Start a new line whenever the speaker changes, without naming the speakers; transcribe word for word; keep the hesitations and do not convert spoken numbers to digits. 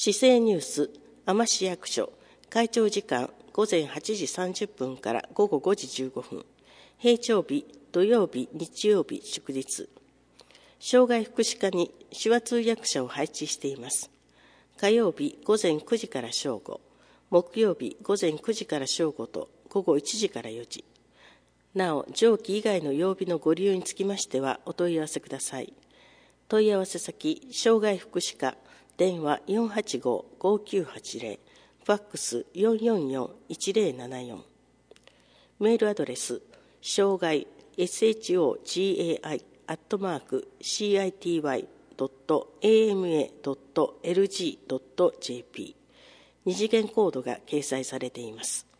市政ニュース、海士市役所、会長時間午前はちじさんじゅっぷんから午後ごじじゅうごふん、平常日、土曜日、日曜日、祝日。障害福祉課に手話通訳者を配置しています。火曜日午前くじから正午、木曜日午前くじから正午と午後いちじからよじ。なお、上記以外の曜日のご利用につきましてはお問い合わせください。問い合わせ先、障害福祉課、電話 よんはちごーごーきゅうはちぜろ、ファックス よんよんよんいちぜろななよん。メールアドレス、障害 ショガイ アットマーク シーアイティーワイ ドット エーエムエー ドット エルジー ドット ジェーピー。二次元コードが掲載されています。